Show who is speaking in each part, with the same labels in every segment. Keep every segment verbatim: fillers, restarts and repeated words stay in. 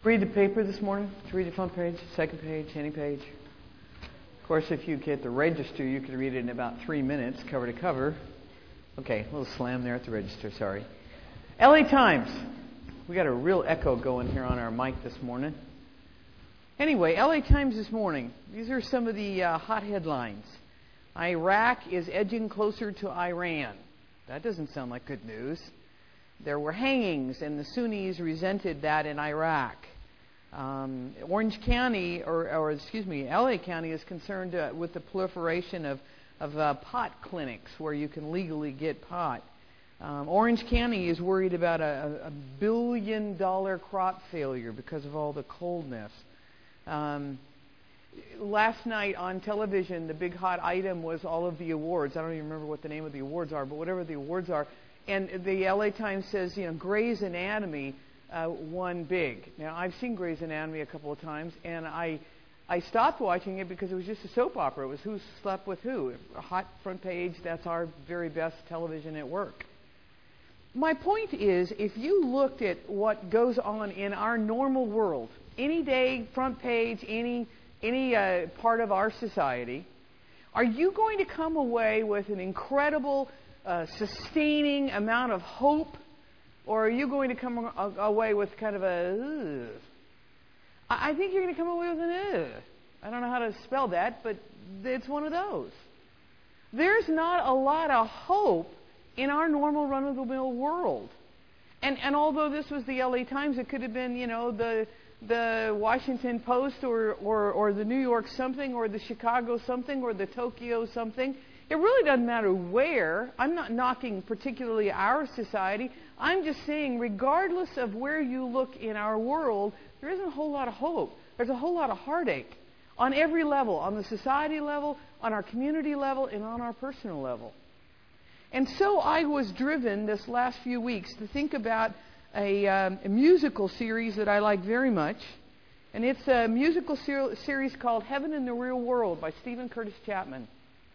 Speaker 1: Read the paper this morning? Did you read the front page, second page, any page? Of course, if you get the register, you can read it in about three minutes, cover to cover. Okay, a little slam there at the register, sorry. L A Times. We got a real echo going here on our mic this morning. Anyway, L A Times this morning. These are some of the uh, hot headlines. Iraq is edging closer to Iran. That doesn't sound like good news. There were hangings, and the Sunnis resented that in Iraq. Um, Orange County, or, or excuse me, L A County is concerned uh, with the proliferation of, of uh, pot clinics where you can legally get pot. Um, Orange County is worried about a, a billion dollar crop failure because of all the coldness. Um, last night on television, the big hot item was all of the awards. I don't even remember what the name of the awards are, but whatever the awards are. And the L A Times says, you know, Grey's Anatomy uh, won big. Now, I've seen Grey's Anatomy a couple of times, and I I stopped watching it because it was just a soap opera. It was who slept with who. A hot front page, that's our very best television at work. My point is, if you looked at what goes on in our normal world, any day, front page, any, any uh, part of our society, are you going to come away with an incredible Uh, sustaining amount of hope, or are you going to come away with kind of a ugh? I think you're going to come away with an ugh. I don't know how to spell that, but it's one of those. There's not a lot of hope in our normal run-of-the-mill world. And and although this was the L A Times, it could have been, you know, the the Washington Post or, or, or the New York something or the Chicago something or the Tokyo something. It really doesn't matter where. I'm not knocking particularly our society. I'm just saying, regardless of where you look in our world, there isn't a whole lot of hope. There's a whole lot of heartache on every level, on the society level, on our community level, and on our personal level. And so I was driven this last few weeks to think about a, um, a musical series that I like very much. And it's a musical ser- series called Heaven in the Real World by Stephen Curtis Chapman.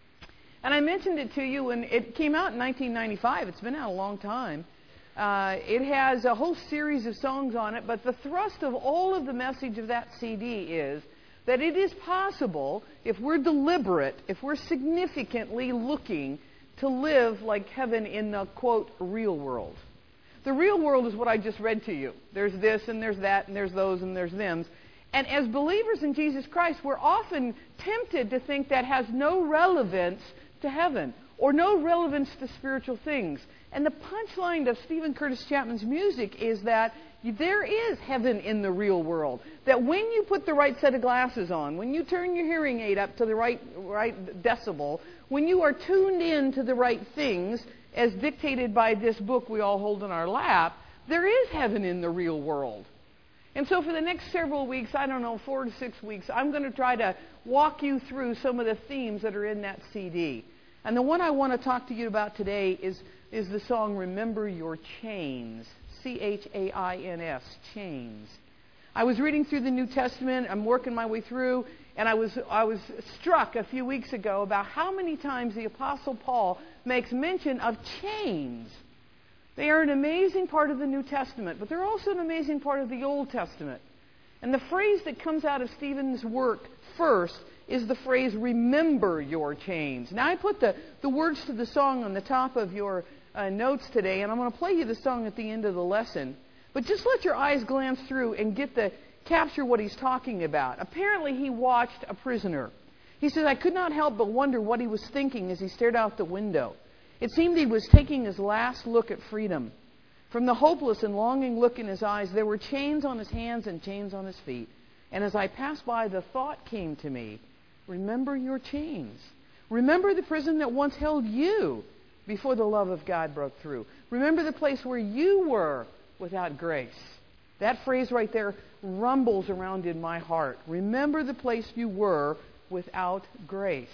Speaker 1: And I mentioned it to you when it came out in nineteen ninety-five. It's been out a long time. Uh, it has a whole series of songs on it, but the thrust of all of the message of that C D is that it is possible, if we're deliberate, if we're significantly looking to live like heaven in the, quote, real world. The real world is what I just read to you. There's this and there's that and there's those and there's thems. And as believers in Jesus Christ, we're often tempted to think that has no relevance to heaven or no relevance to spiritual things. And the punchline of Stephen Curtis Chapman's music is that there is heaven in the real world. That when you put the right set of glasses on, when you turn your hearing aid up to the right, right decibel, when you are tuned in to the right things, as dictated by this book we all hold in our lap, there is heaven in the real world. And so for the next several weeks, I don't know, four to six weeks, I'm going to try to walk you through some of the themes that are in that C D. And the one I want to talk to you about today is, is the song Remember Your Chains. C H A I N S, Chains. I was reading through the New Testament, I'm working my way through, and I was, I was struck a few weeks ago about how many times the Apostle Paul makes mention of chains. They are an amazing part of the New Testament, but they're also an amazing part of the Old Testament. And the phrase that comes out of Stephen's work first is the phrase, remember your chains. Now, I put the, the words to the song on the top of your uh, notes today, and I'm going to play you the song at the end of the lesson. But just let your eyes glance through and get the capture what he's talking about. Apparently, he watched a prisoner. He says, I could not help but wonder what he was thinking as he stared out the window. It seemed he was taking his last look at freedom. From the hopeless and longing look in his eyes, there were chains on his hands and chains on his feet. And as I passed by, the thought came to me, remember your chains. Remember the prison that once held you before the love of God broke through. Remember the place where you were without grace. That phrase right there rumbles around in my heart. Remember the place you were without grace.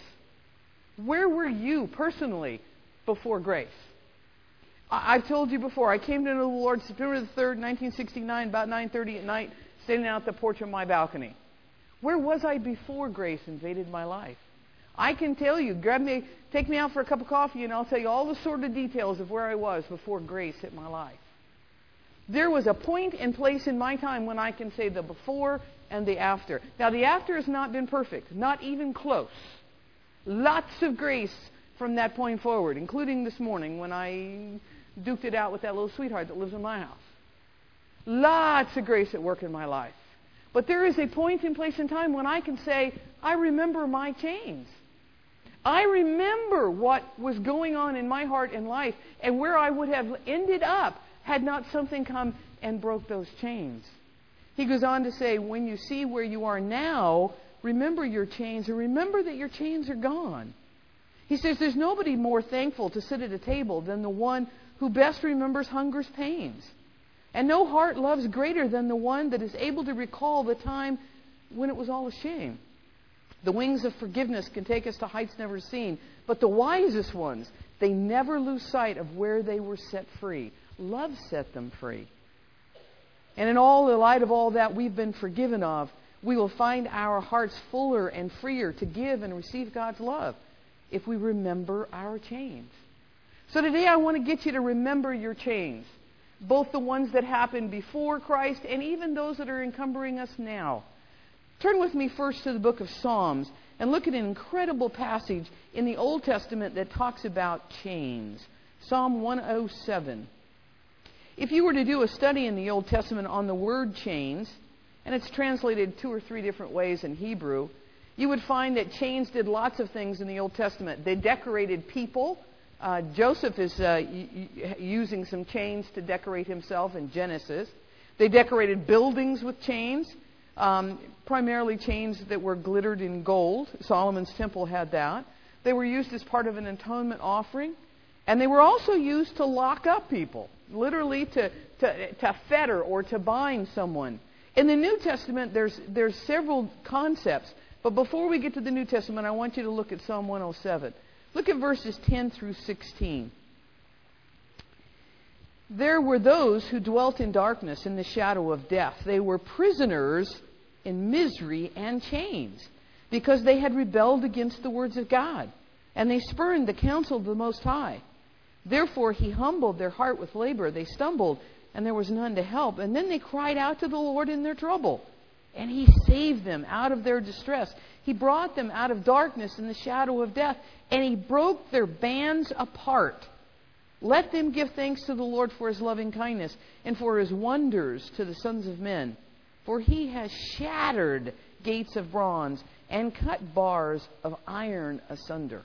Speaker 1: Where were you personally before grace? I've told you before, I came to know the Lord September the third, nineteen sixty-nine, about nine thirty at night, standing out the porch of my balcony. Where was I before grace invaded my life? I can tell you, grab me, take me out for a cup of coffee, and I'll tell you all the sordid details of where I was before grace hit my life. There was a point and place in my time when I can say the before and the after. Now, the after has not been perfect, not even close. Lots of grace from that point forward, including this morning when I duked it out with that little sweetheart that lives in my house. Lots of grace at work in my life. But there is a point in place in time when I can say, I remember my chains. I remember what was going on in my heart and life and where I would have ended up had not something come and broke those chains. He goes on to say, when you see where you are now, remember your chains and remember that your chains are gone. He says there's nobody more thankful to sit at a table than the one who best remembers hunger's pains. And no heart loves greater than the one that is able to recall the time when it was all a shame. The wings of forgiveness can take us to heights never seen, but the wisest ones, they never lose sight of where they were set free. Love set them free. And in all the light of all that we've been forgiven of, we will find our hearts fuller and freer to give and receive God's love if we remember our chains. So today I want to get you to remember your chains, both the ones that happened before Christ and even those that are encumbering us now. Turn with me first to the book of Psalms and look at an incredible passage in the Old Testament that talks about chains. Psalm one oh seven. If you were to do a study in the Old Testament on the word chains, and it's translated two or three different ways in Hebrew, you would find that chains did lots of things in the Old Testament. They decorated people. Uh, Joseph is uh, y- using some chains to decorate himself in Genesis. They decorated buildings with chains, um, primarily chains that were glittered in gold. Solomon's temple had that. They were used as part of an atonement offering. And they were also used to lock up people, literally to, to, to fetter or to bind someone. In the New Testament, there's, there's several concepts. But before we get to the New Testament, I want you to look at Psalm one oh seven. Look at verses ten through sixteen. There were those who dwelt in darkness in the shadow of death. They were prisoners in misery and chains because they had rebelled against the words of God, and they spurned the counsel of the Most High. Therefore he humbled their heart with labor. They stumbled, and there was none to help. And then they cried out to the Lord in their trouble, and He saved them out of their distress. He brought them out of darkness and the shadow of death, and He broke their bands apart. Let them give thanks to the Lord for His loving kindness and for His wonders to the sons of men. For He has shattered gates of bronze and cut bars of iron asunder.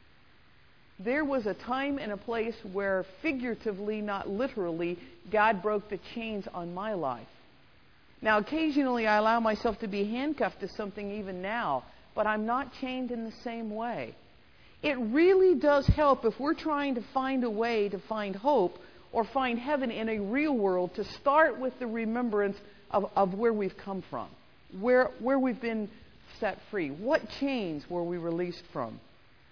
Speaker 1: There was a time and a place where figuratively, not literally, God broke the chains on my life. Now, occasionally I allow myself to be handcuffed to something even now, but I'm not chained in the same way. It really does help if we're trying to find a way to find hope or find heaven in a real world to start with the remembrance of, of where we've come from, where, where we've been set free. What chains were we released from?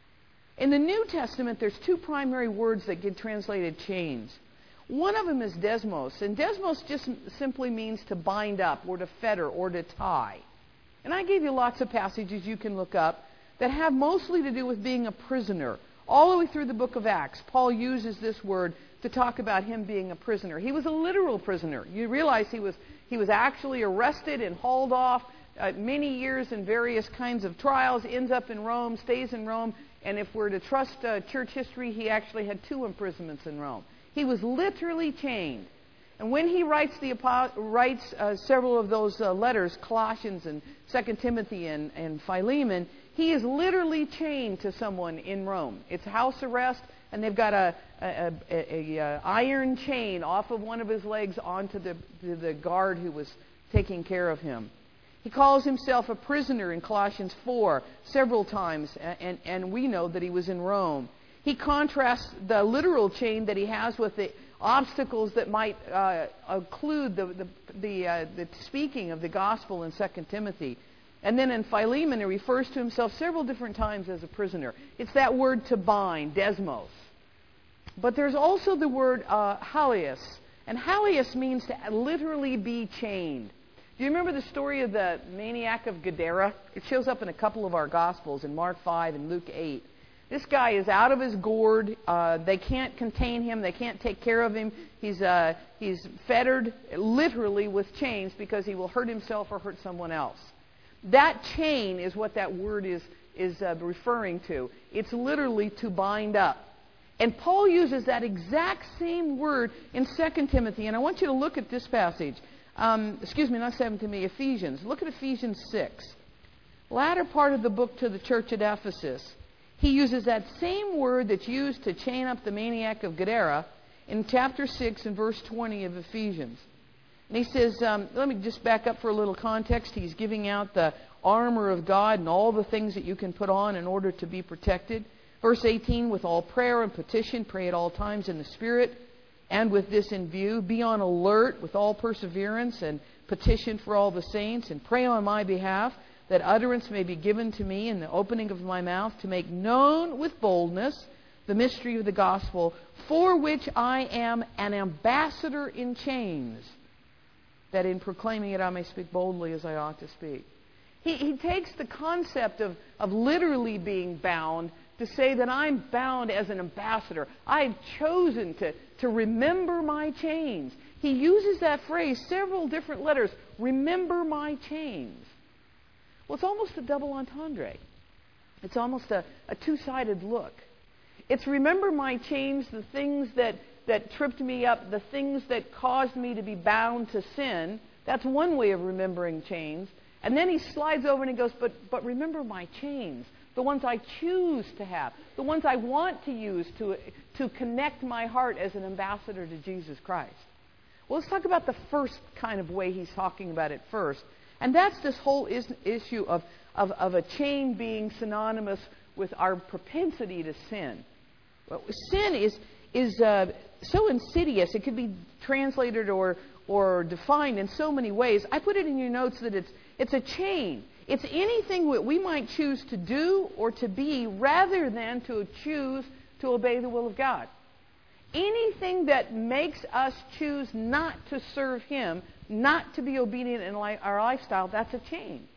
Speaker 1: In the New Testament, there's two primary words that get translated chains. One of them is desmos, and desmos just simply means to bind up or to fetter or to tie. And I gave you lots of passages you can look up that have mostly to do with being a prisoner. All the way through the book of Acts, Paul uses this word to talk about him being a prisoner. He was a literal prisoner. You realize he was he was actually arrested and hauled off uh, many years in various kinds of trials, ends up in Rome, stays in Rome, and if we're to trust uh, church history, he actually had two imprisonments in Rome. He was literally chained. And when he writes the writes uh, several of those uh, letters, Colossians and Second Timothy and, and Philemon, he is literally chained to someone in Rome. It's house arrest, and they've got a, a, a, a, a iron chain off of one of his legs onto the, to the guard who was taking care of him. He calls himself a prisoner in Colossians four several times, and, and we know that he was in Rome. He contrasts the literal chain that he has with the obstacles that might uh, occlude the, the, the, uh, the speaking of the gospel in Second Timothy. And then in Philemon, he refers to himself several different times as a prisoner. It's that word to bind, desmos. But there's also the word uh, halios. And halios means to literally be chained. Do you remember the story of the maniac of Gadara? It shows up in a couple of our Gospels, in Mark five and Luke eight.
Speaker 2: This guy is out of his gourd. Uh, they can't contain him. They can't take care of him. He's uh, he's fettered literally with chains because he will hurt himself or hurt someone else. That chain is what that word is is uh, referring to. It's literally to bind up. And Paul uses that exact same word in Second Timothy. And I want you to look at this passage. Um, excuse me, not Second Timothy, Ephesians. Look at Ephesians six. Latter part of the book to the church at Ephesus. He uses that same word that's used to chain up the maniac of Gadara in chapter six and verse twenty of Ephesians. And he says, um, let me just back up for a little context. He's giving out the armor of God and all the things that you can put on in order to be protected. Verse eighteen, with all prayer and petition, pray at all times in the Spirit, and with this in view, be on alert with all perseverance and petition for all the saints, and pray on my behalf, that utterance may be given to me in the opening of my mouth to make known with boldness the mystery of the gospel, for which I am an ambassador in chains, that in proclaiming it I may speak boldly as I ought to speak. He, he takes the concept of, of literally being bound to say that I'm bound as an ambassador. I've chosen to, to remember my chains. He uses that phrase, several different letters, remember my chains. Well, it's almost a double entendre. It's almost a, a two-sided look. It's remember my chains, the things that, that tripped me up, the things that caused me to be bound to sin. That's one way of remembering chains. And then he slides over and he goes, but, but remember my chains, the ones I choose to have, the ones I want to use to, to connect my heart as an ambassador to Jesus Christ. Well, let's talk about the first kind of way he's talking about it first. And that's this whole is, issue of, of, of a chain being synonymous with our propensity to sin. Well, sin is, is uh, so insidious, it could be translated or, or defined in so many ways. I put it in your notes that it's, it's a chain. It's anything that we might choose to do or to be rather than to choose to obey the will of God. Anything that makes us choose not to serve Him, not to be obedient in li- our lifestyle, that's a chain.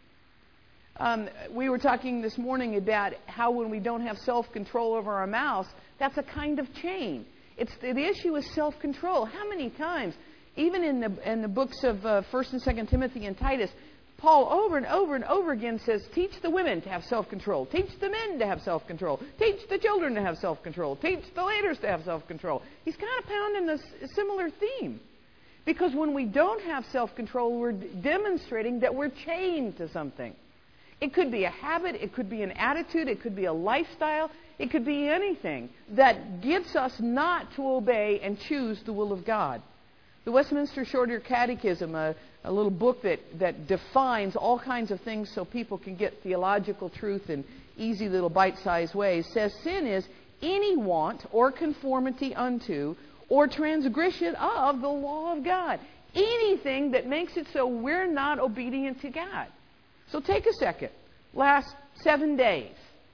Speaker 2: Um, we were talking this morning about how when we don't have self-control over our mouths, that's a kind of chain. It's the issue is self-control. How many times, even in the in the books of uh, First and Second Timothy and Titus, Paul over and over and over again says, teach the women to have self-control. Teach the men to have self-control. Teach the children to have self-control. Teach the leaders to have self-control. He's kind of pounding a similar theme. Because when we don't have self-control, we're demonstrating that we're chained to something. It could be a habit. It could be an attitude. It could be a lifestyle. It could be anything that gets us not to obey and choose the will of God. The Westminster Shorter Catechism, a, a little book that, that defines all kinds of things so people can get theological truth in easy little bite-sized ways, says sin is any want or conformity unto or transgression of the law of God. Anything that makes it so we're not obedient to God. So take a second. Last seven days.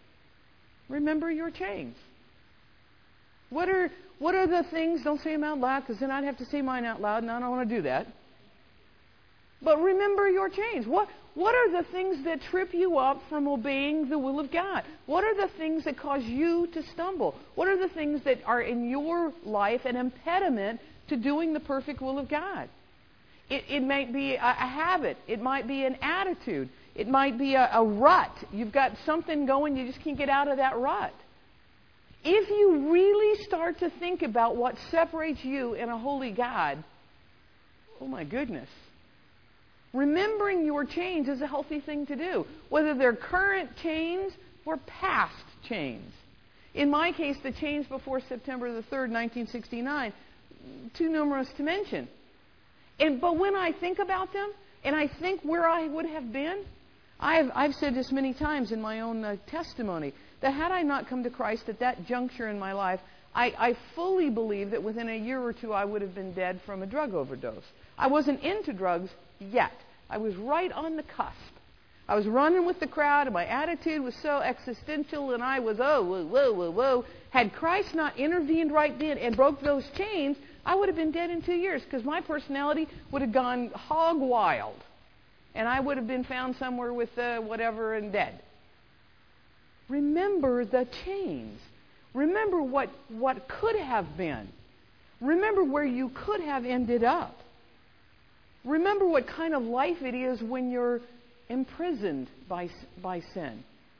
Speaker 2: Remember your chains. What are what are the things, don't say them out loud, because then I'd have to say mine out loud, and I don't want to do that. But remember your chains. What, what are the things that trip you up from obeying the will of God? What are the things that cause you to stumble? What are the things that are in your life an impediment to doing the perfect will of God? It, it might be a, a habit. It might be an attitude. It might be a, a rut. You've got something going, you just can't get out of that rut. If you really start to think about what separates you and a holy God, oh my goodness. Remembering your chains is a healthy thing to do, whether they're current chains or past chains. In my case, the chains before September the third, nineteen sixty-nine, too numerous to mention. And but when I think about them, and I think where I would have been, I've, I've said this many times in my own uh, testimony, that had I not come to Christ at that juncture in my life, I, I fully believe that within a year or two I would have been dead from a drug overdose. I wasn't into drugs yet. I was right on the cusp. I was running with the crowd, and my attitude was so existential, and I was, oh, whoa, whoa, whoa, whoa. Had Christ not intervened right then and broke those chains, I would have been dead in two years because my personality would have gone hog wild. And I would have been found somewhere with uh, whatever and dead. remember the chains. Remember what, what could have been. Remember where you could have ended up. Remember what kind of life it is when you're imprisoned by, by sin.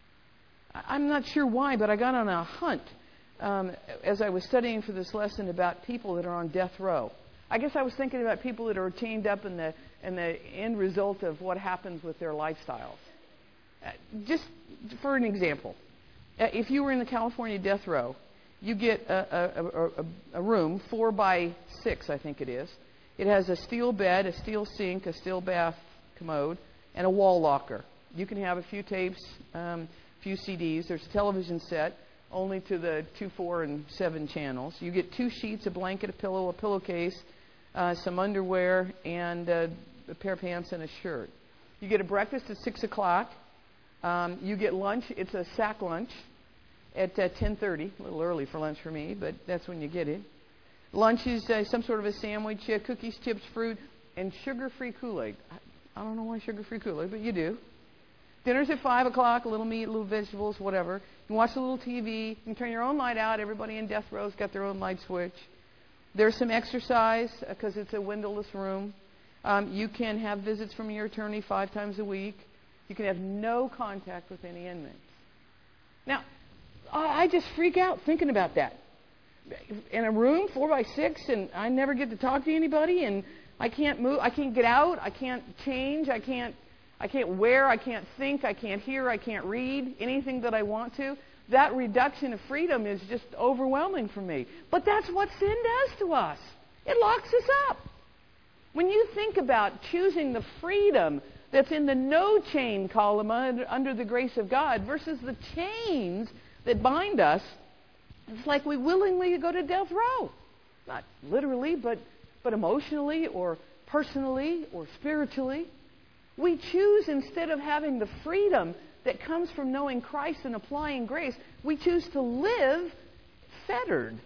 Speaker 2: I'm not sure why, but I got on a hunt um, as I was studying for this lesson about people that are on death row. I guess I was thinking about people that are chained up in the, in the end result of what happens with their lifestyles. Uh, just for an example, uh, if you were in the California death row, you get a, a, a, a room, four by six, I think it is. It has a steel bed, a steel sink, a steel bath commode, and a wall locker. You can have a few tapes, um, a few C Ds. There's a television set, only to the two, four, and seven channels. You get two sheets, a blanket, a pillow, a pillowcase, uh, some underwear, and uh, a pair of pants and a shirt. You get a breakfast at six o'clock. Um, you get lunch. It's a sack lunch at uh, ten thirty. A little early for lunch for me, but that's when you get it. Lunch is uh, some sort of a sandwich, uh, cookies, chips, fruit, and sugar-free Kool-Aid. I, I don't know why sugar-free Kool-Aid, but you do. Dinner's at five o'clock, a little meat, a little vegetables, whatever. You watch a little T V. You can turn your own light out. Everybody in death row's got their own light switch. There's some exercise because it's a windowless room. Um, you can have visits from your attorney five times a week. You can have no contact with any inmates. Now, I, I just freak out thinking about that. In a room, four by six, and I never get to talk to anybody, and I can't move, I can't get out, I can't change, I can't, I can't wear, I can't think, I can't hear, I can't read anything that I want to. That reduction of freedom is just overwhelming for me. But that's what sin does to us. It locks us up. When you think about choosing the freedom that's in the no chain column under, under the grace of God versus the chains that bind us, it's like we willingly go to death row. Not literally, but, but emotionally or personally or spiritually. We choose, instead of having the freedom that comes from knowing Christ and applying grace, we choose to live fettered.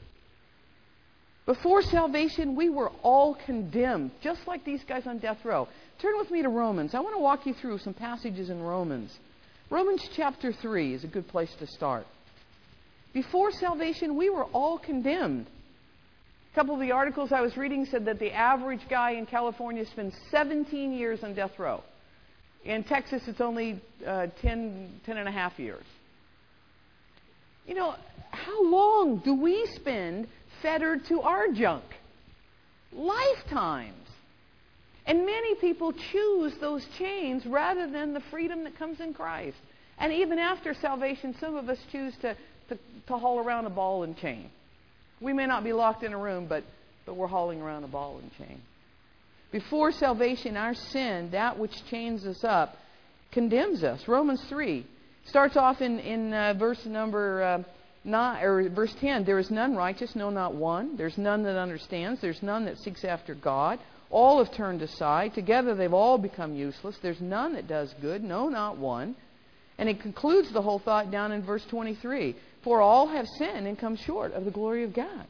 Speaker 2: Before salvation, we were all condemned, just like these guys on death row. Turn with me to Romans. I want to walk you through some passages in Romans. Romans chapter three is a good place to start. Before salvation, we were all condemned. A couple of the articles I was reading said that the average guy in California spends seventeen years on death row. In Texas, it's only uh, ten, ten and a half years. You know, how long do we spend fettered to our junk? Lifetimes. And many people choose those chains rather than the freedom that comes in Christ. And even after salvation, some of us choose to, to, to haul around a ball and chain. We may not be locked in a room, but, but we're hauling around a ball and chain. Before salvation, our sin, that which chains us up, condemns us. Romans three starts off in, in uh, verse number uh, nine, or verse ten. There is none righteous, no, not one. There's none that understands. There's none that seeks after God. All have turned aside. Together they've all become useless. There's none that does good, no, not one. And it concludes the whole thought down in verse twenty-three. For all have sinned and come short of the glory of God.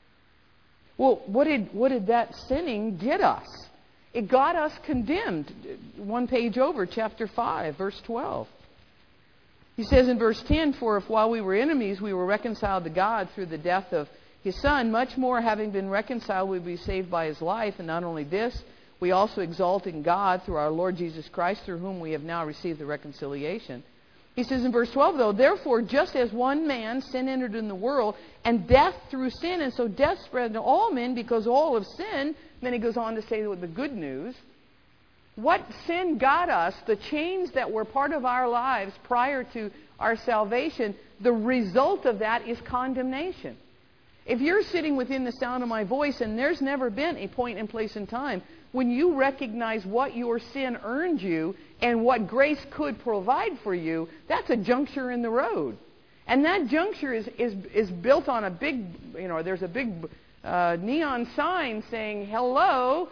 Speaker 2: Well, what did, what did that sinning get us? It got us condemned. One page over, chapter five, verse twelve. He says in verse ten, For if while we were enemies we were reconciled to God through the death of His Son, much more having been reconciled we will be saved by His life. And not only this, we also exalt in God through our Lord Jesus Christ, through whom we have now received the reconciliation. He says in verse twelve, though, Therefore, just as one man, sin entered in the world, and death through sin, and so death spread to all men because all have sinned. Then he goes on to say the good news. What sin got us, the chains that were part of our lives prior to our salvation, the result of that is condemnation. If you're sitting within the sound of my voice and there's never been a point in place in time when you recognize what your sin earned you and what grace could provide for you, that's a juncture in the road. And that juncture is, is, is built on a big, you know, there's a big uh, neon sign saying, hello,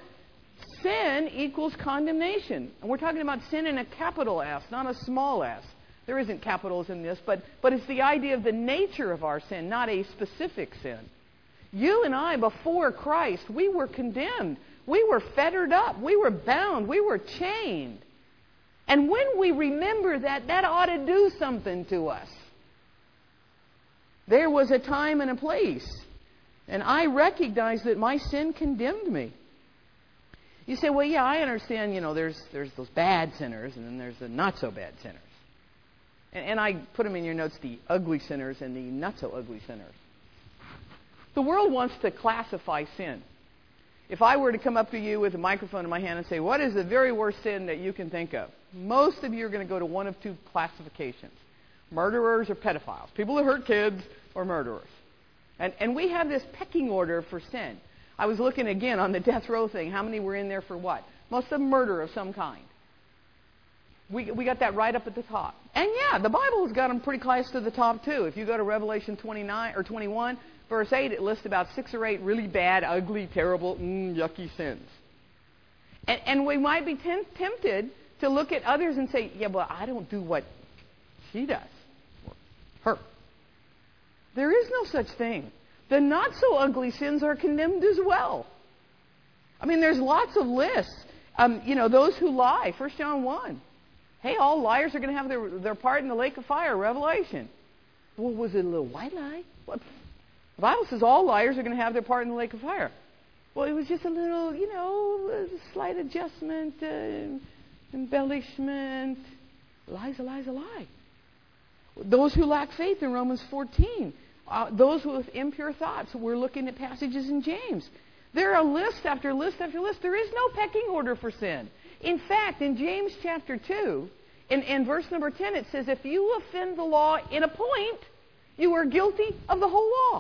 Speaker 2: sin equals condemnation. And we're talking about sin in a capital S, not a small s. There isn't capitals in this, but, but it's the idea of the nature of our sin, not a specific sin. You and I, before Christ, we were condemned. We were fettered up. We were bound. We were chained. And when we remember that, that ought to do something to us. There was a time and a place. And I recognized that my sin condemned me. You say, well, yeah, I understand, you know, there's there's those bad sinners and then there's the not-so-bad sinners. And, and I put them in your notes, the ugly sinners and the not-so-ugly sinners. The world wants to classify sin. If I were to come up to you with a microphone in my hand and say, what is the very worst sin that you can think of? Most of you are going to go to one of two classifications. Murderers or pedophiles. People that hurt kids or murderers. And, and we have this pecking order for sin. I was looking again on the death row thing. How many were in there for what? Most of them murder of some kind. We, we got that right up at the top. And yeah, the Bible has got them pretty close to the top too. If you go to Revelation twenty-nine or twenty-one, verse eight, it lists about six or eight really bad, ugly, terrible, mm, yucky sins. And, and we might be tem- tempted to look at others and say, yeah, but I don't do what she does. Or her. There is no such thing. The not-so-ugly sins are condemned as well. I mean, there's lots of lists. Um, you know, those who lie, First John one. Hey, all liars are going to have their, their part in the lake of fire, Revelation. Well, was it a little white lie? What? The Bible says all liars are going to have their part in the lake of fire. Well, it was just a little, you know, a slight adjustment, uh, embellishment. Lie's a lie's a lie. Those who lack faith in Romans fourteen. Uh, those with impure thoughts. We're looking at passages in James. There are list after list after list. There is no pecking order for sin. In fact, in James chapter two, in, in verse number ten, it says, if you offend the law in a point, you are guilty of the whole law.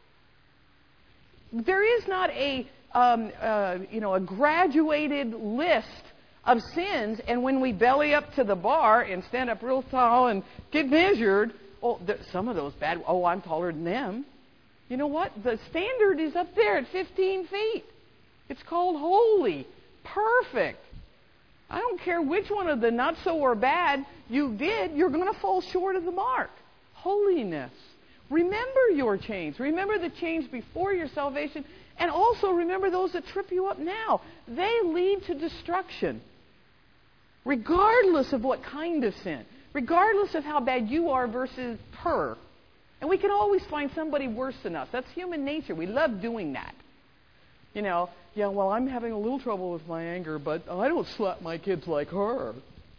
Speaker 2: There is not a, um, uh, you know, a graduated list of sins, and when we belly up to the bar and stand up real tall and get measured, oh, the, some of those bad, oh, I'm taller than them. You know what? The standard is up there at fifteen feet. It's called holy, perfect. I don't care which one of the not so or bad you did, you're going to fall short of the mark. Holiness. Remember your chains. Remember the chains before your salvation. And also remember those that trip you up now. They lead to destruction. Regardless of what kind of sin. Regardless of how bad you are versus her. And we can always find somebody worse than us. That's human nature. We love doing that. You know, yeah, well, I'm having a little trouble with my anger, but I don't slap my kids like her.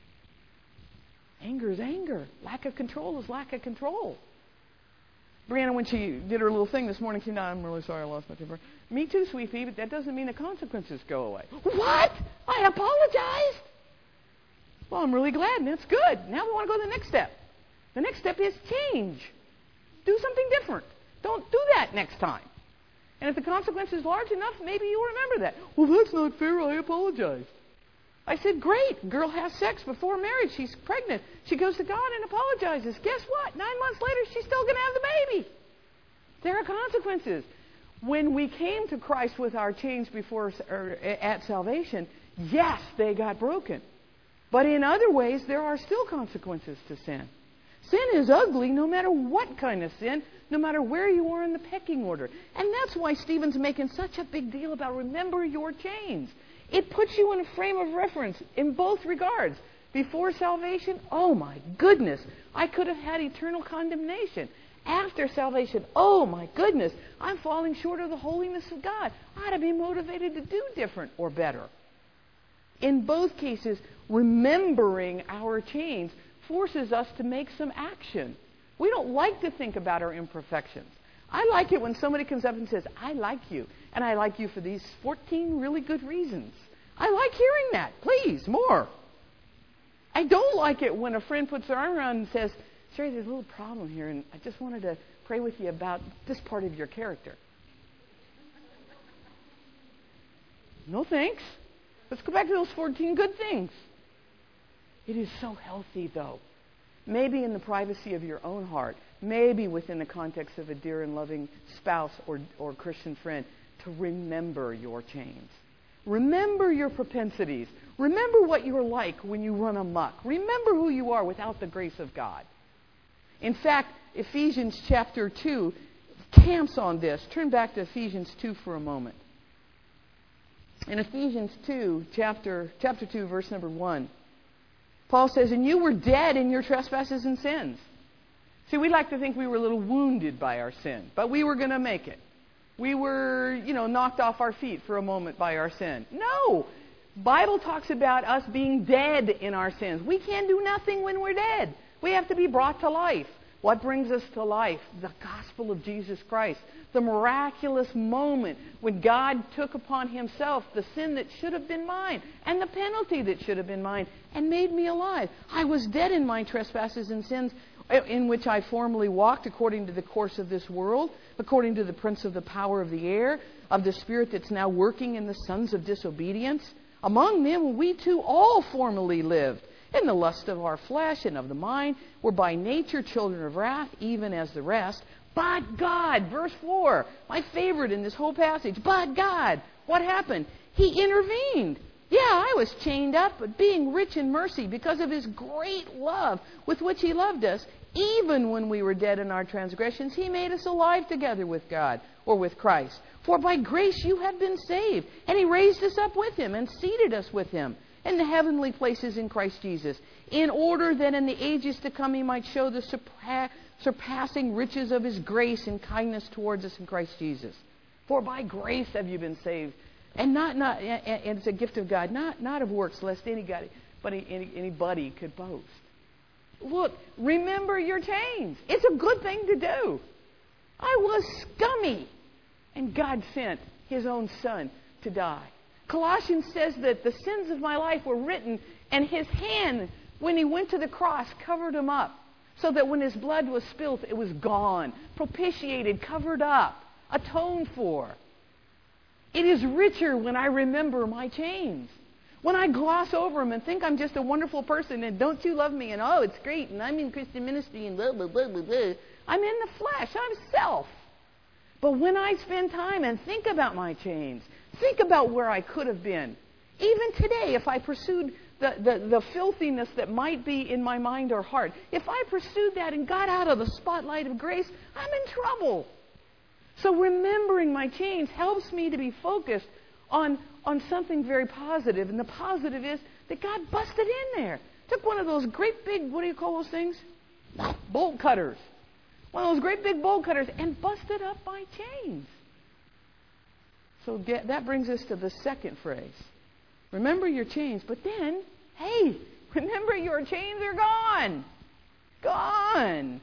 Speaker 2: Anger is anger. Lack of control is lack of control. Brianna, when she did her little thing this morning, came down, I'm really sorry I lost my temper. Me too, sweet pea, but that doesn't mean the consequences go away. What? I apologized? Well, I'm really glad, and that's good. Now we want to go to the next step. The next step is change. Do something different. Don't do that next time. And if the consequence is large enough, maybe you'll remember that. Well, that's not fair. I apologized. I said, great. Girl has sex before marriage. She's pregnant. She goes to God and apologizes. Guess what? Nine months later, she's still going to have the baby. There are consequences. When we came to Christ with our chains before or at salvation, yes, they got broken. But in other ways, there are still consequences to sin. Sin is ugly no matter what kind of sin, no matter where you are in the pecking order. And that's why Stephen's making such a big deal about remember your chains. It puts you in a frame of reference in both regards. Before salvation, oh my goodness, I could have had eternal condemnation. After salvation, oh my goodness, I'm falling short of the holiness of God. I ought to be motivated to do different or better. In both cases, remembering our chains forces us to make some action. We don't like to think about our imperfections. I like it when somebody comes up and says, I like you, and I like you for these fourteen really good reasons. I like hearing that. Please, more. I don't like it when a friend puts their arm around and says, Sherry, there's a little problem here, and I just wanted to pray with you about this part of your character. No thanks. Let's go back to those fourteen good things. It is so healthy, though. Maybe in the privacy of your own heart, maybe within the context of a dear and loving spouse or, or Christian friend, to remember your chains. Remember your propensities. Remember what you're like when you run amok. Remember who you are without the grace of God. In fact, Ephesians chapter two camps on this. Turn back to Ephesians two for a moment. In Ephesians two, chapter, chapter two, verse number one, Paul says, and you were dead in your trespasses and sins. See, we like to think we were a little wounded by our sin, but we were going to make it. We were, you know, knocked off our feet for a moment by our sin. No! Bible talks about us being dead in our sins. We can't do nothing when we're dead. We have to be brought to life. What brings us to life? The gospel of Jesus Christ. The miraculous moment when God took upon himself the sin that should have been mine and the penalty that should have been mine and made me alive. I was dead in my trespasses and sins in which I formerly walked according to the course of this world, according to the prince of the power of the air, of the spirit that's now working in the sons of disobedience. Among them we too all formerly lived in the lust of our flesh and of the mind, were by nature children of wrath, even as the rest. But God, verse four, my favorite in this whole passage, but God, what happened? He intervened. Yeah, I was chained up, but being rich in mercy because of his great love with which he loved us, even when we were dead in our transgressions, he made us alive together with God, or with Christ. For by grace you have been saved, and he raised us up with him and seated us with him in the heavenly places in Christ Jesus, in order that in the ages to come he might show the surpa- surpassing riches of his grace and kindness towards us in Christ Jesus. For by grace have you been saved, and not not and it's a gift of God, not not of works, lest anybody but any, anybody could boast. Look, remember your chains. It's a good thing to do. I was scummy, and God sent his own Son to die. Colossians says that the sins of my life were written, and his hand, when he went to the cross, covered them up, so that when his blood was spilt, it was gone, propitiated, covered up, atoned for. It is richer when I remember my chains. When I gloss over them and think I'm just a wonderful person, and don't you love me, and oh, it's great, and I'm in Christian ministry, and blah, blah, blah, blah, blah. I'm in the flesh. I'm self. But when I spend time and think about my chains, think about where I could have been. Even today, if I pursued the, the, the filthiness that might be in my mind or heart, if I pursued that and got out of the spotlight of grace, I'm in trouble. So remembering my chains helps me to be focused on, on something very positive. And the positive is that God busted in there. Took one of those great big, what do you call those things? Bolt cutters. One of those great big bolt cutters, and busted up my chains. So get, that brings us to the second phrase. Remember your chains, but then, hey, remember your chains are gone. Gone.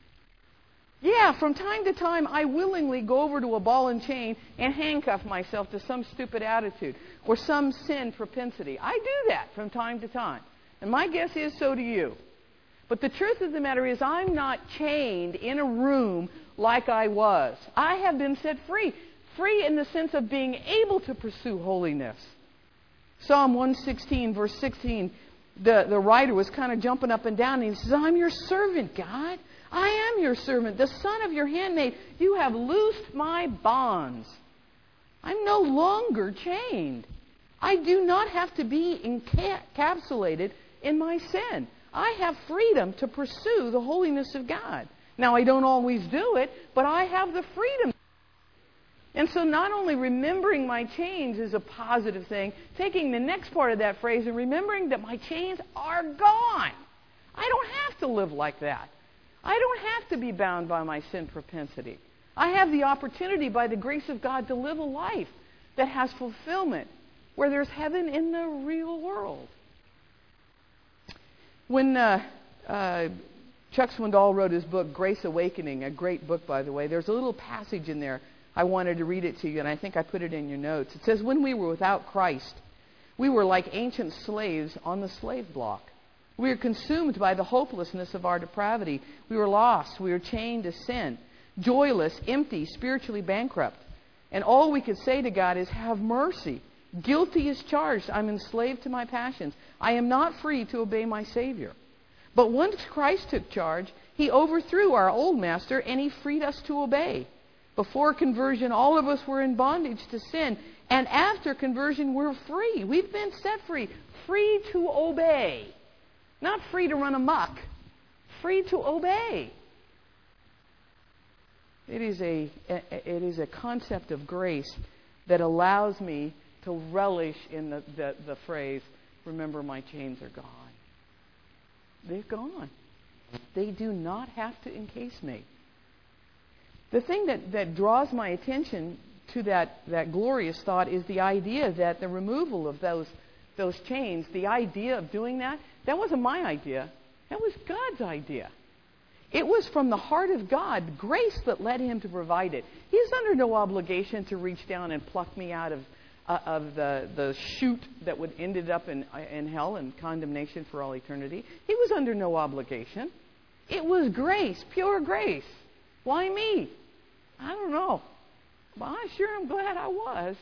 Speaker 2: Yeah, from time to time, I willingly go over to a ball and chain and handcuff myself to some stupid attitude or some sin propensity. I do that from time to time. And my guess is so do you. But the truth of the matter is I'm not chained in a room like I was. I have been set free. Free in the sense of being able to pursue holiness. Psalm one sixteen, verse sixteen, the, the writer was kind of jumping up and down, and he says, I'm your servant, God. I am your servant, the son of your handmaid. You have loosed my bonds. I'm no longer chained. I do not have to be encapsulated in my sin. I have freedom to pursue the holiness of God. Now, I don't always do it, but I have the freedom. And so not only remembering my chains is a positive thing, taking the next part of that phrase and remembering that my chains are gone. I don't have to live like that. I don't have to be bound by my sin propensity. I have the opportunity by the grace of God to live a life that has fulfillment, where there's heaven in the real world. When uh, uh, Chuck Swindoll wrote his book, Grace Awakening, a great book, by the way, there's a little passage in there. I wanted to read it to you, and I think I put it in your notes. It says, when we were without Christ, we were like ancient slaves on the slave block. We were consumed by the hopelessness of our depravity. We were lost. We were chained to sin, joyless, empty, spiritually bankrupt. And all we could say to God is, have mercy. Guilty as charged. I'm enslaved to my passions. I am not free to obey my Savior. But once Christ took charge, he overthrew our old master and he freed us to obey. Before conversion, all of us were in bondage to sin. And after conversion, we're free. We've been set free. Free to obey. Not free to run amok. Free to obey. It is a, it is a concept of grace that allows me to relish in the, the, the phrase, remember my chains are gone. They're gone. They do not have to encase me. The thing that, that draws my attention to that, that glorious thought is the idea that the removal of those, those chains, the idea of doing that, that wasn't my idea. That was God's idea. It was from the heart of God, grace that led him to provide it. He's under no obligation to reach down and pluck me out of, uh, of the, the chute that would ended up in, in hell and condemnation for all eternity. He was under no obligation. It was grace, pure grace. Why me? I don't know. But I sure am glad I was.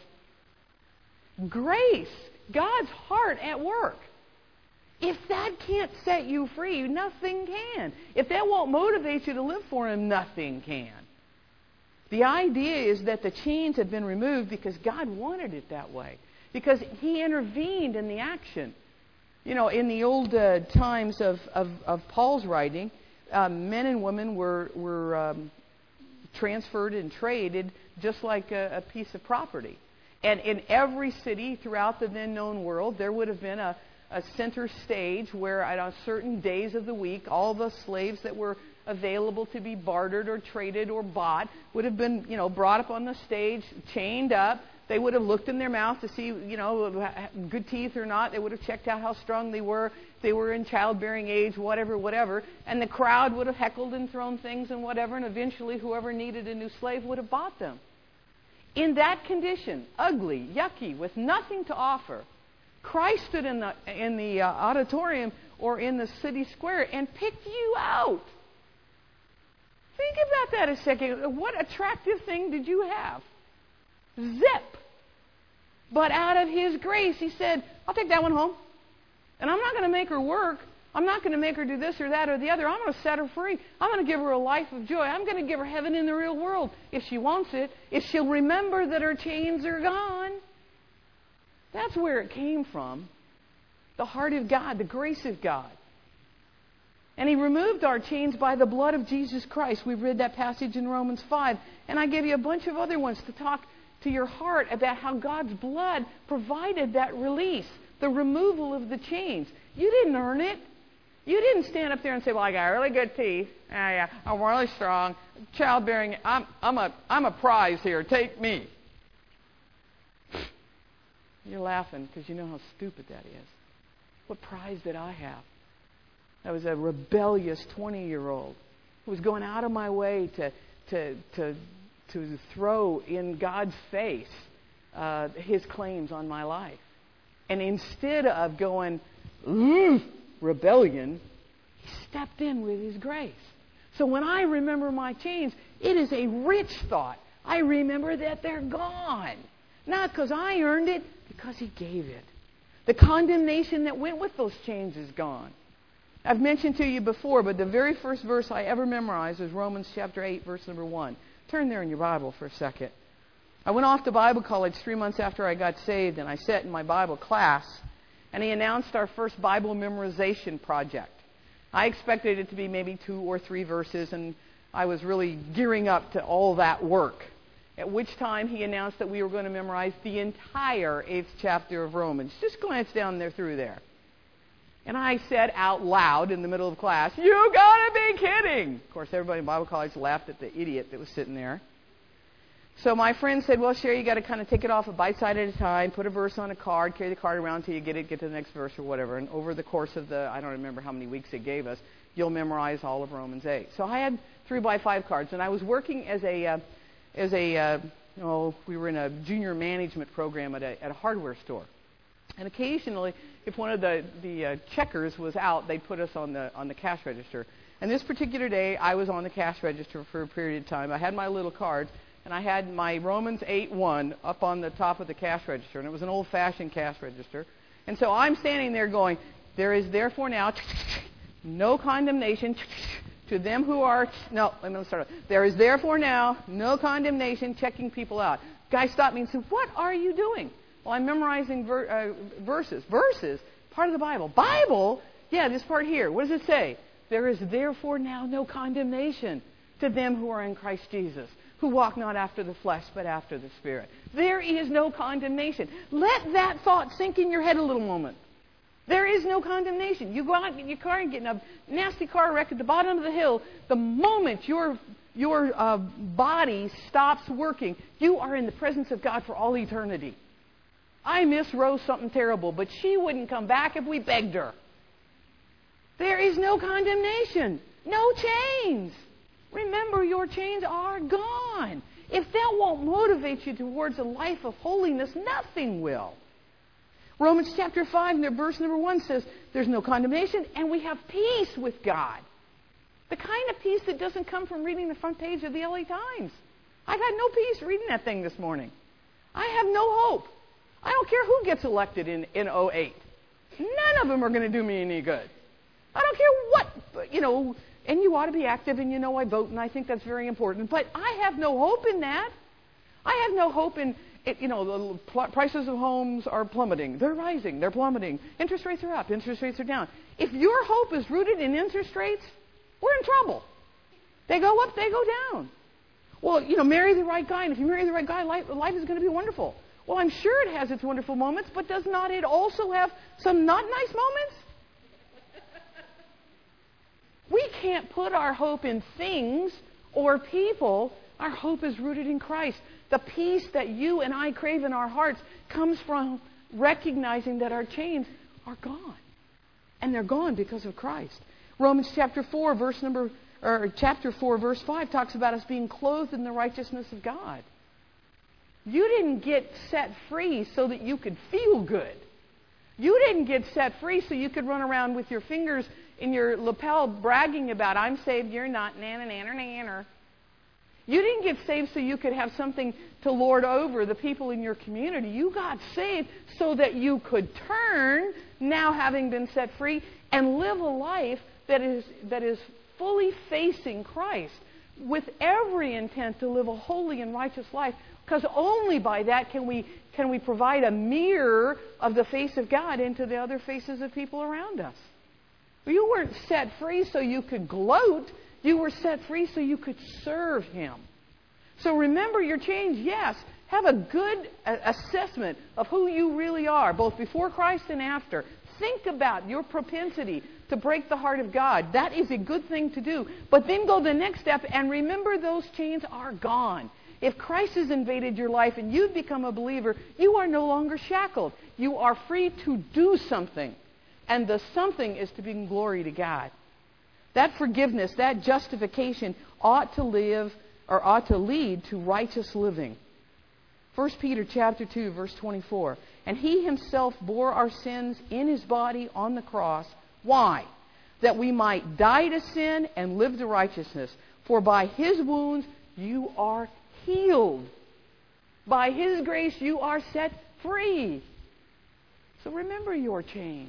Speaker 2: Grace, God's heart at work. If that can't set you free, nothing can. If that won't motivate you to live for Him, nothing can. The idea is that the chains have been removed because God wanted it that way. Because He intervened in the action. You know, in the old uh, times of, of, of Paul's writing, um, men and women were, were um, transferred and traded just like a, a piece of property. And in every city throughout the then known world, there would have been a a center stage where on certain days of the week, all the slaves that were available to be bartered or traded or bought would have been, you know, brought up on the stage, chained up. They would have looked in their mouth to see, you know, good teeth or not. They would have checked out how strong they were. If they were in childbearing age, whatever, whatever. And the crowd would have heckled and thrown things and whatever. And eventually, whoever needed a new slave would have bought them. In that condition, ugly, yucky, with nothing to offer, Christ stood in the in the uh, auditorium or in the city square and picked you out. Think about that a second. What attractive thing did you have? Zip. But out of His grace, He said, I'll take that one home. And I'm not going to make her work. I'm not going to make her do this or that or the other. I'm going to set her free. I'm going to give her a life of joy. I'm going to give her heaven in the real world if she wants it. If she'll remember that her chains are gone. That's where it came from. The heart of God, the grace of God. And He removed our chains by the blood of Jesus Christ. We've read that passage in Romans five. And I gave you a bunch of other ones to talk to your heart about how God's blood provided that release, the removal of the chains. You didn't earn it. You didn't stand up there and say, well, I got really good teeth. Yeah, yeah, I'm really strong. Childbearing, I'm, I'm, a, I'm a prize here. Take me. You're laughing because you know how stupid that is. What prize did I have? I was a rebellious twenty-year-old who was going out of my way to to to to throw in God's face uh, His claims on my life. And instead of going, ooh, rebellion, He stepped in with His grace. So when I remember my chains, it is a rich thought. I remember that they're gone. Not because I earned it, because He gave it. The condemnation that went with those chains is gone. I've mentioned to you before, but the very first verse I ever memorized was Romans chapter eight, verse number one. Turn there in your Bible for a second. I went off to Bible college three months after I got saved, and I sat in my Bible class, and he announced our first Bible memorization project. I expected it to be maybe two or three verses, and I was really gearing up to all that work. At which time he announced that we were going to memorize the entire eighth chapter of Romans. Just glance down there through there. And I said out loud in the middle of class, you gotta be kidding! Of course, everybody in Bible college laughed at the idiot that was sitting there. So my friend said, well, Sherry, you got to kind of take it off a bite side at a time, put a verse on a card, carry the card around until you get it, get to the next verse or whatever. And over the course of the, I don't remember how many weeks it gave us, you'll memorize all of Romans eight. So I had three by five cards, and I was working as a... Uh, As a, uh, you know, we were in a junior management program at a, at a hardware store. And occasionally, if one of the, the uh, checkers was out, they'd put us on the on the cash register. And this particular day, I was on the cash register for a period of time. I had my little cards, and I had my Romans eight one up on the top of the cash register. And it was an old-fashioned cash register. And so I'm standing there going, there is therefore now no condemnation to them who are... No, let me start. There is therefore now no condemnation, checking people out. Guy stopped me and said, what are you doing? Well, I'm memorizing ver- uh, verses. Verses? Part of the Bible. Bible? Yeah, this part here. What does it say? There is therefore now no condemnation to them who are in Christ Jesus, who walk not after the flesh, but after the Spirit. There is no condemnation. Let that thought sink in your head a little moment. There is no condemnation. You go out in your car and get in a nasty car wreck at the bottom of the hill. The moment your your uh, body stops working, you are in the presence of God for all eternity. I miss Rose something terrible, but she wouldn't come back if we begged her. There is no condemnation, no chains. Remember, your chains are gone. If that won't motivate you towards a life of holiness, nothing will. Romans chapter five, and verse number one says, there's no condemnation, and we have peace with God. The kind of peace that doesn't come from reading the front page of the L A Times. I've had no peace reading that thing this morning. I have no hope. I don't care who gets elected in, in oh eight. None of them are going to do me any good. I don't care what, you know, and you ought to be active, and you know I vote, and I think that's very important. But I have no hope in that. I have no hope in, it, you know, the pl- prices of homes are plummeting. They're rising. They're plummeting. Interest rates are up. Interest rates are down. If your hope is rooted in interest rates, we're in trouble. They go up, they go down. Well, you know, marry the right guy, and if you marry the right guy, life, life is going to be wonderful. Well, I'm sure it has its wonderful moments, but does not it also have some not nice moments? We can't put our hope in things or people. Our hope is rooted in Christ. The peace that you and I crave in our hearts comes from recognizing that our chains are gone. And they're gone because of Christ. Romans chapter four, verse number or chapter four, verse five talks about us being clothed in the righteousness of God. You didn't get set free so that you could feel good. You didn't get set free so you could run around with your fingers in your lapel bragging about, I'm saved, you're not, nanner, nanner, nanner. You didn't get saved so you could have something to lord over the people in your community. You got saved so that you could turn, now having been set free, and live a life that is that is fully facing Christ with every intent to live a holy and righteous life, because only by that can we can we provide a mirror of the face of God into the other faces of people around us. You weren't set free so you could gloat. You were set free so you could serve Him. So remember your change, yes. Have a good assessment of who you really are, both before Christ and after. Think about your propensity to break the heart of God. That is a good thing to do. But then go the next step and remember those chains are gone. If Christ has invaded your life and you've become a believer, you are no longer shackled. You are free to do something. And the something is to bring glory to God. That forgiveness, that justification ought to live or ought to lead to righteous living. First Peter chapter two, verse twenty-four. And He Himself bore our sins in His body on the cross. Why? That we might die to sin and live to righteousness. For by His wounds you are healed. By His grace you are set free. So remember your chains.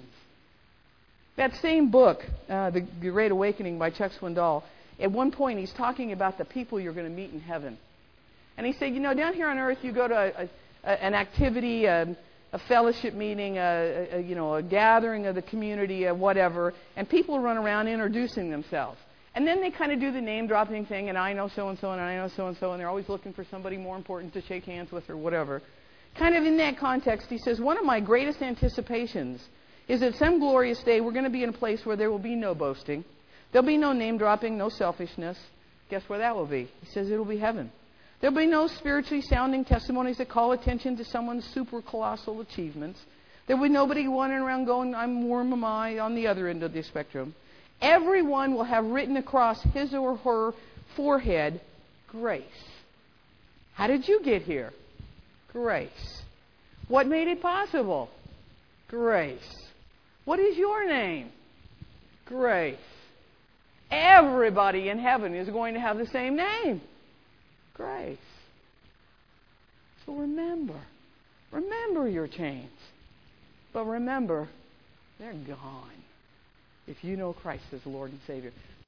Speaker 2: That same book, uh, The Great Awakening by Chuck Swindoll, at one point he's talking about the people you're going to meet in heaven. And he said, you know, down here on earth you go to a, a, an activity, a, a fellowship meeting, a, a, you know, a gathering of the community, a whatever, and people run around introducing themselves. And then they kind of do the name-dropping thing, and I know so-and-so, and I know so-and-so, and they're always looking for somebody more important to shake hands with or whatever. Kind of in that context, he says, one of my greatest anticipations is that some glorious day we're going to be in a place where there will be no boasting. There'll be no name-dropping, no selfishness. Guess where that will be? He says it'll be heaven. There'll be no spiritually sounding testimonies that call attention to someone's super colossal achievements. There will be nobody wandering around going, I'm more am I, on the other end of the spectrum. Everyone will have written across his or her forehead, grace. How did you get here? Grace. What made it possible? Grace. What is your name? Grace. Everybody in heaven is going to have the same name. Grace. So remember. Remember your chains. But remember, they're gone if you know Christ as Lord and Savior.